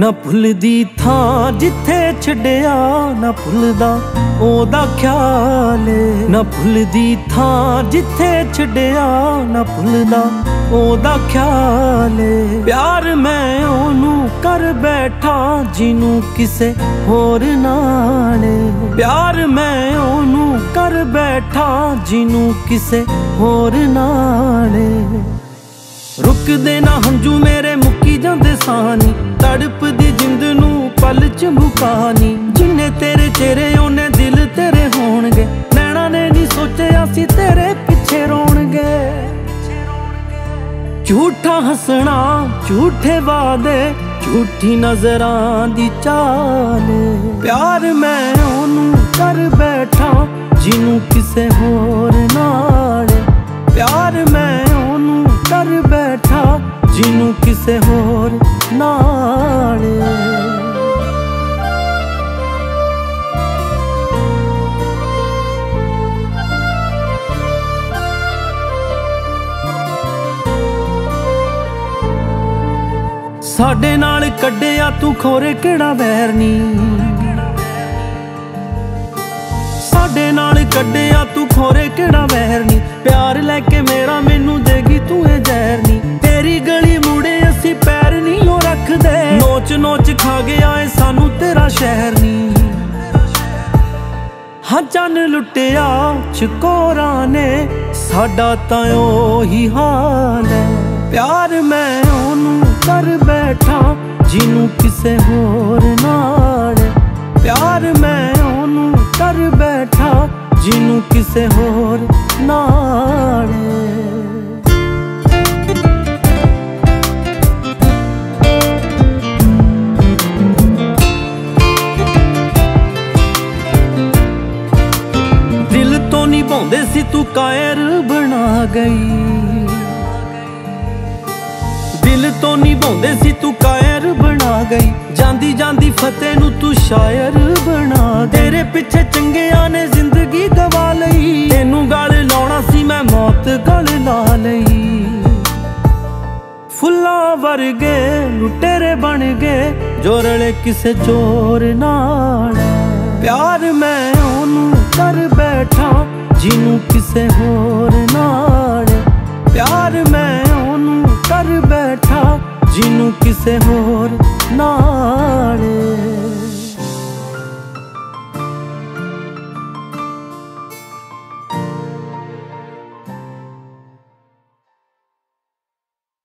ਨਾ ਭੁੱਲਦੀ ਥਾਂ ਜਿੱਥੇ ਛੱਡਿਆ, ਨਾ ਭੁੱਲਦਾ ਉਹਦਾ ਖਿਆਲ। ਨਾ ਭੁੱਲਦੀ ਥਾਂ ਜਿੱਥੇ ਛੱਡਿਆ, ਨਾ ਭੁੱਲਦਾ ਉਹਦਾ ਖਿਆਲ। ਪਿਆਰ ਮੈਂ ਉਹਨੂੰ ਕਰ ਬੈਠਾ ਜਿਹਨੂੰ ਕਿਸੇ ਹੋਰ ਨਾਲ। ਪਿਆਰ ਮੈਂ ਉਹਨੂੰ ਕਰ ਬੈਠਾ ਜਿਹਨੂੰ ਕਿਸੇ ਹੋਰ ਨਾਲ। ਰੁਕਦੇ ਨਾ ਹੰਝੂ ਮੇਰੇ ਮੁੱਕੀ ਜਾਂਦੇ ਸਾਨੀ, ਤੜਪਦੀ ਜਿੰਦ ਨੂੰ ਪਲ ਚ ਮੁਕਾਨੀ। ਜਿੰਨੇ ਤੇਰੇ ਚਿਹਰੇ ਉਹਨੇ ਦਿਲ ਤੇਰੇ ਹੋਣਗੇ, ਨੈਣਾ ਨੇ ਨਹੀਂ ਸੋਚਿਆ ਸੀ ਤੇਰੇ ਪਿੱਛੇ ਰੋਣਗੇ। ਝੂਠਾ ਹੱਸਣਾ, ਝੂਠੇ ਵਾਅਦੇ, ਝੂਠੀ ਨਜ਼ਰਾਂ ਦੀ ਚਾਲ। ਪਿਆਰ ਮੈਂ ਉਹਨੂੰ ਕਰ ਬੈਠਾ ਜਿਹਨੂੰ ਕਿਸੇ ਹੋਰ ਨਾਲ। ਪਿਆਰ ਮੈਂ ਉਹਨੂੰ ਕਰ ਬੈਠਾ ਜਿਹਨੂੰ ਕਿਸੇ ਹੋਰ ਨਾਲ। ਸਾਡੇ ਨਾਲ ਕੱਢਿਆ ਤੂੰ ਖੋਰੇ ਕਿਹੜਾ ਵੈਰ ਨੀ, ਸਾਡੇ ਨਾਲ ਕੱਢਿਆ ਤੂੰ ਖੋਰੇ ਕਿਹੜਾ ਵੈਰ ਨੀ। ਪਿਆਰ ਲੈ ਕੇ ਮੇਰਾ ਮੈਨੂੰ ਦੇਗੀ ਤੂੰ ਇਹ ਜ਼ਹਿਰ ਨੀ। ਤੇਰੀ ਗਲੀ ਮੁੜੇ ਅਸੀਂ ਪੈਰ ਨਹੀਂ ਉਹ ਰੱਖਦੇ, ਨੋਚ ਨੋਚ ਖਾ ਗਿਆ ਏ ਸਾਨੂੰ ਤੇਰਾ ਸ਼ਹਿਰ ਨੀ। ਹਾਂ ਚੰਨ ਲੁੱਟਿਆ ਚਕੋਰਾਂ ਨੇ, ਸਾਡਾ ਤਾਂ ਉਹੀ ਹਾਲ ਹੈ। ਪਿਆਰ ਮੈਂ ਉਹਨੂੰ ਕਰ ਬੈਠਾ ਜਿਹਨੂੰ ਕਿਸੇ ਹੋਰ ਨਾਲ। ਪਿਆਰ ਮੈਂ ਉਹਨੂੰ ਕਰ ਬੈਠਾ ਜਿਹਨੂੰ ਕਿਸੇ ਹੋਰ ਨਾਲ। ਦਿਲ ਤੋਂ ਨਿਭਾਉਂਦੇ ਸੀ ਤੂੰ ਕਾਇਰ ਬਣਾ ਗਈ, ਦਿਲ ਤੋਂ ਨਿਭਾਉਂਦੇ ਸੀ ਤੂੰ ਕਾਇਰ ਬਣਾ ਗਈ। ਜਾਂਦੀ ਜਾਂਦੀ ਫਤਿਹ ਨੂੰ ਤੂੰ ਸ਼ਾਇਰ ਬਣਾ। ਤੇਰੇ ਪਿੱਛੇ ਚੰਗਿਆਂ ਨੇ ਜ਼ਿੰਦਗੀ ਗਵਾ ਲਈ, ਤੈਨੂੰ ਗਲ ਲਾਉਣਾ ਸੀ ਮੈਂ ਮੌਤ ਗਲ ਲਾ ਲਈ। ਫੁੱਲਾਂ ਵਰਗੇ ਲੁਟੇਰੇ ਬਣ ਗਏ ਜੋ ਰਲੇ ਕਿਸੇ ਚੋਰ ਨਾਲ। ਪਿਆਰ ਮੈਂ ਉਹਨੂੰ ਕਰ ਬੈਠਾ ਜਿਹਨੂੰ ਕਿਸੇ ਹੋਰ ਨਾਲ। ਪਿਆਰ ਮੈਂ ਉਹਨੂੰ ਕਰ ਬੈਠਾ ਜਿਹਨੂੰ ਕਿਸੇ ਹੋਰ ਨਾਲ।